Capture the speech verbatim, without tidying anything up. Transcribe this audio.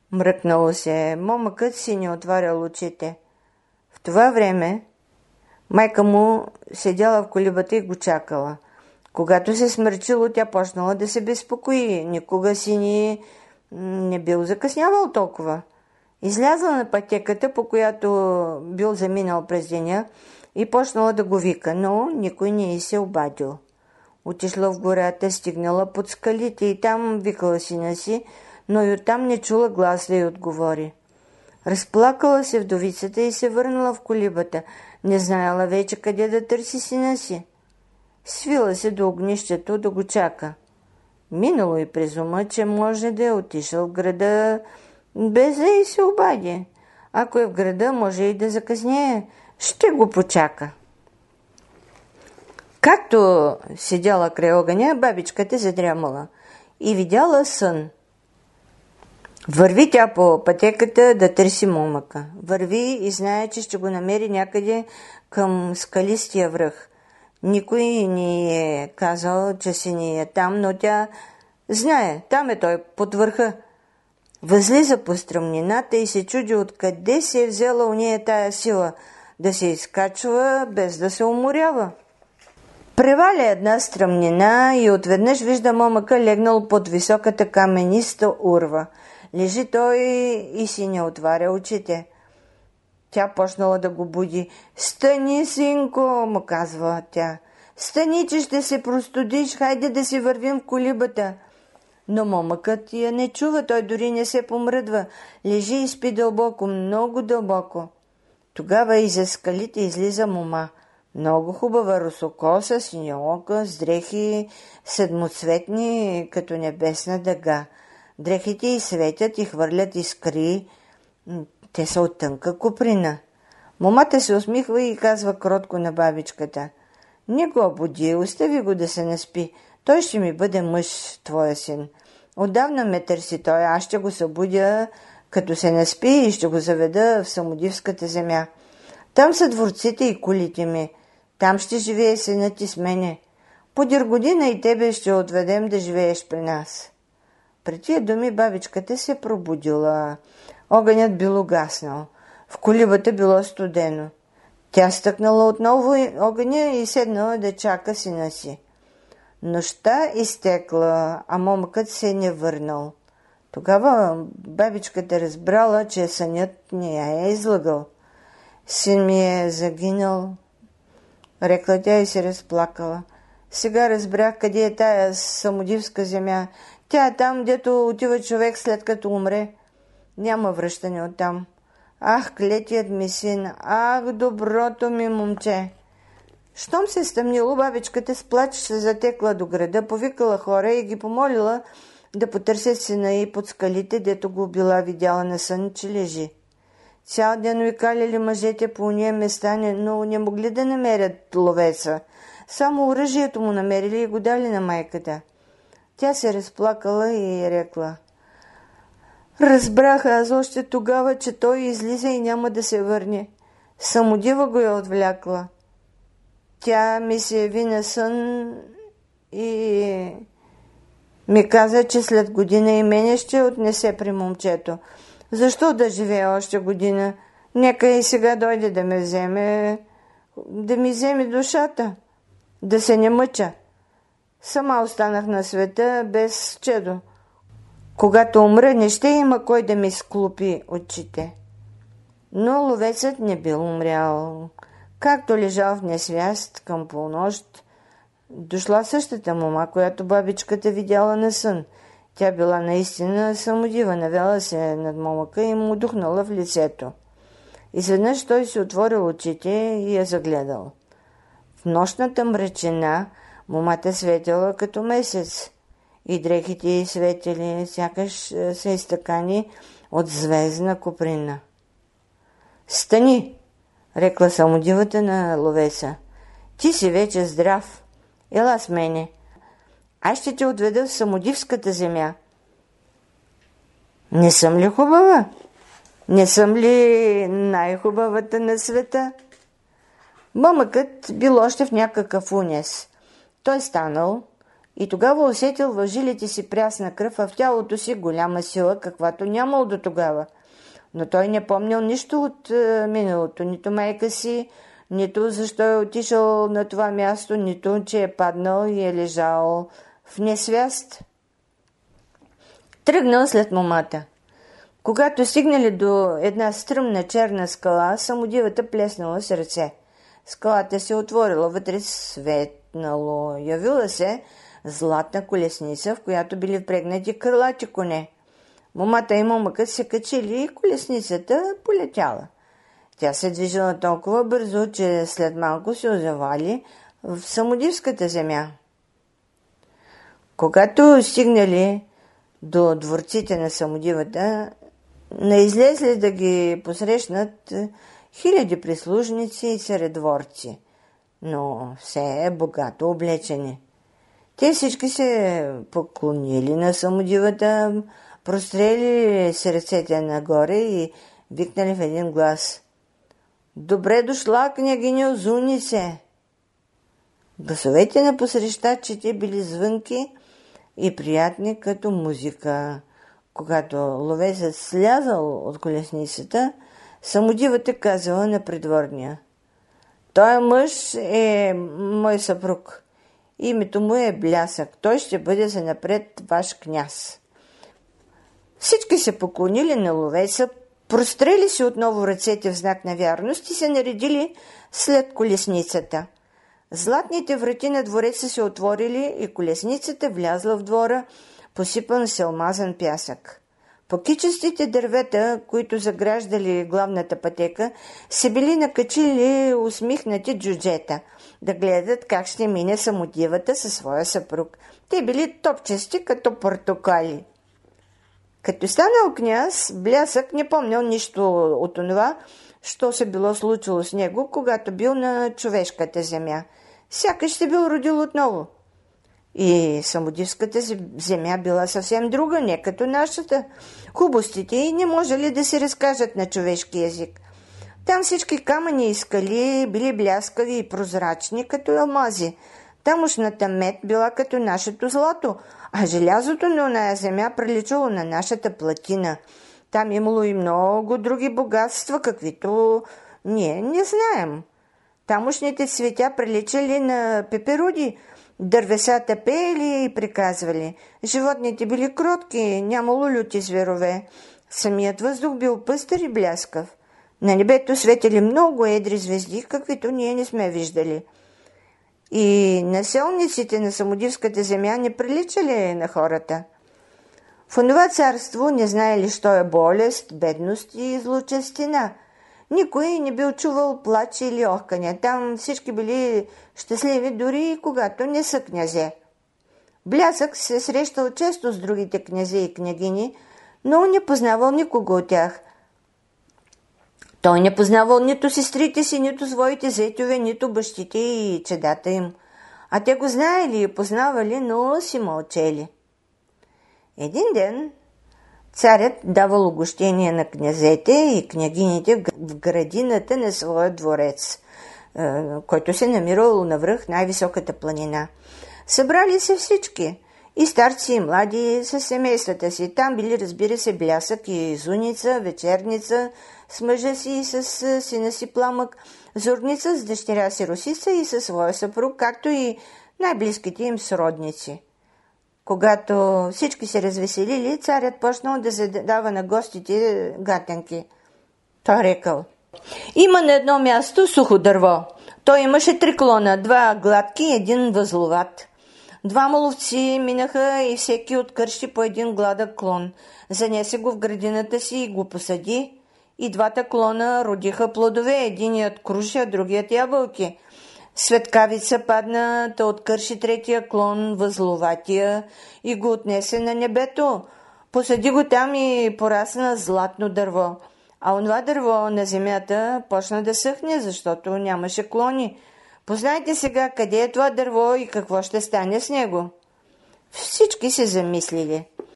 Мръкнало се. Момъкът си не отварял очите. В това време майка му седяла в колибата и го чакала. Когато се смърчило, тя почнала да се безпокои. Никога си ни не бил закъснявал толкова. Излязла на пътеката, по която бил заминал през деня, и почнала да го вика, но никой не й се обадил. Отишла в гората, стигнала под скалите и там викала сина си, но и оттам не чула глас да й отговори. Разплакала се вдовицата и се върнала в колибата. Не знаела вече къде да търси сина си. Свила се до огнището да го чака. Минало и през ума, че може да е отишъл в града без да й се обади. Ако е в града, може и да закъснее. Ще го почака. Както седяла край огъня, бабичката задрямала и видяла сън. Върви тя по пътеката да търси момъка. Върви и знае, че ще го намери някъде към скалистия връх. Никой не е казал, че си не е там, но тя знае, там е той, под върха. Възлиза по стръмнината и се чуди откъде се е взела у нея тая сила да се изкачва без да се уморява. Преваля една стръмнина и отведнъж вижда момъка легнал под високата камениста урва. Лежи той и си не отваря очите. Тя почнала да го буди. «Стани, синко!» му казва тя. «Стани, че ще се простудиш, хайде да си вървим в колибата!» Но момъкът я не чува, той дори не се помръдва. Лежи и спи дълбоко, много дълбоко. Тогава из скалите излиза мома. Много хубава, русокоса, синьоока, с дрехи седмоцветни, като небесна дъга. Дрехите й светят и хвърлят искри. Те са от тънка куприна. Момата се усмихва и казва кротко на бабичката. Не го буди, остави го да се наспи. Той ще ми бъде мъж, твоя син. Отдавна ме търси той, аз ще го събудя, като се наспи и ще го заведа в Самодивската земя. Там са дворците и кулите ми. Там ще живее синът ти с мене. Подир година и тебе ще отведем да живееш при нас. При тия думи бабичката се пробудила. Огънят бил угаснал. В колибата било студено. Тя стъкнала отново огъня и седнала да чака сина си. Нощта изтекла, а момъкът се не върнал. Тогава бабичката разбрала, че сънят не я е излъгал. Син ми е загинал, рекла тя и се разплакала. Сега разбрах къде е тая Самодивска земя. Тя е там, дето отива човек след като умре. Няма връщане оттам. Ах, клетият ми син, ах, доброто ми момче. Щом се стъмнило, бабичката с плач се затекла до града, повикала хора и ги помолила да потърсят сина й под скалите, дето го била видяла на сън, че лежи. Цял ден викаляли мъжете по уния места, но не могли да намерят ловеца. Само оръжието му намерили и го дали на майката. Тя се разплакала и рекла: разбрах аз още тогава, че той излиза и няма да се върне. Самодива го е отвлякла. Тя ми се яви на сън и ми каза, че след година и мене ще отнесе при момчето. Защо да живея още година? Нека и сега дойде да ме вземе, да ми вземе душата, да се не мъча. Сама останах на света без чедо. Когато умра, не ще има кой да ми склопи очите. Но ловецът не бил умрял. Както лежал в несвяст към полнощ, дошла същата мома, която бабичката видяла на сън. Тя била наистина самодива, навела се над момъка и му духнала в лицето. Изведнъж той си отворил очите и я загледал. В нощната мрачина момата светила като месец и дрехите й светили, сякаш са изтъкани от звездна куприна. «Стани!» рекла самодивата на ловеца. «Ти си вече здрав. Ела с мене. Аз ще те отведа в Самодивската земя». «Не съм ли хубава? Не съм ли най-хубавата на света?» Момъкът бил още в някакъв унес. Той станал И тогава усетил в жилите си прясна кръв, а в тялото си голяма сила, каквато нямал до тогава. Но той не помнял нищо от е, миналото, нито майка си, нито защо е отишъл на това място, нито че е паднал и е лежал в несвяст. Тръгнал след момата. Когато стигнали до една стръмна черна скала, самодивата плеснала с ръце. Скалата се отворила, вътре светнало. Явила се златна колесница, в която били впрегнати крилати коне. Момата и момъкът се качили и колесницата полетяла. Тя се движила толкова бързо, че след малко се озовали в самодивската земя. Когато стигнали до дворците на самодивата, наизлезли да ги посрещнат хиляди прислужници и царедворци, но все е богато облечени. Те всички се поклонили на самодивата, прострели се ръцете нагоре и викнали в един глас: „Добре дошла, княгиня Озунице!“ Гласовете на посрещачите били звънки и приятни като музика. Когато ловецът слязал от колесницата, самодивата казала на придворния: „Той мъж е мой съпруг. Името му е Блясък. Той ще бъде занапред ваш княз.“ Всички се поклонили на ловеца, прострели си отново ръцете в знак на вярност и се наредили след колесницата. Златните врати на двореца се отворили и колесницата влязла в двора, посипан с алмазен пясък. По кичестите дървета, които заграждали главната пътека, се били накачили усмихнати джуджета да гледат как ще мине самодивата със своя съпруг. Те били топчести като портокали. Като станал княз, Блясък не помнял нищо от това, що се било случило с него, когато бил на човешката земя. Сякаш се бил родил отново. И самодивската земя била съвсем друга, не като нашата. Хубостите й не можели да се разкажат на човешки език. Там всички камъни и скали били бляскави и прозрачни, като алмази. Тамошната мед била като нашето злато, а желязото на оная земя приличало на нашата платина. Там имало и много други богатства, каквито ние не знаем. Тамошните цветя приличали на пеперуди, дървесата пеели и приказвали. Животните били кротки, нямало люти зверове. Самият въздух бил пъстър и бляскав. На небето светели много едри звезди, каквито ние не сме виждали. И населниците на самодивската земя не приличали на хората. В онова царство не знаели, що е болест, бедност и злочестина. Никой не бил чувал плач или охкане. Там всички били щастливи, дори и когато не са князе. Блясък се срещал често с другите князе и княгини, но не познавал никого от тях. Той не познавал нито сестрите си, нито своите зетове, нито бащите и чедата им. А те го знаели и познавали, но си мълчели. Един ден царят давал угощение на князете и княгините в градината на своя дворец, който се намирал навръх най-високата планина. Събрали се всички, и старци, и млади, с семействата си. Там били, разбира се, Блясък и Зуница, Вечерница с мъжа си и с сина си Пламък, Зорница с дъщеря си Росица и със своя съпруг, както и най-близките им сродници. Когато всички се развеселили, царят почнал да задава на гостите гатенки. Той рекал: „Има на едно място сухо дърво. Той имаше три клона, два гладки и един възловат. Двама ловци минаха и всеки откърши по един гладък клон. Занесе го в градината си и го посади. И двата клона родиха плодове, единият круши, а другият ябълки. Светкавица падна, да откърши третия клон, възловатия, и го отнесе на небето. Посади го там и порасна златно дърво. А онова дърво на земята почна да съхне, защото нямаше клони. Познайте сега къде е това дърво и какво ще стане с него.“ Всички се замислили.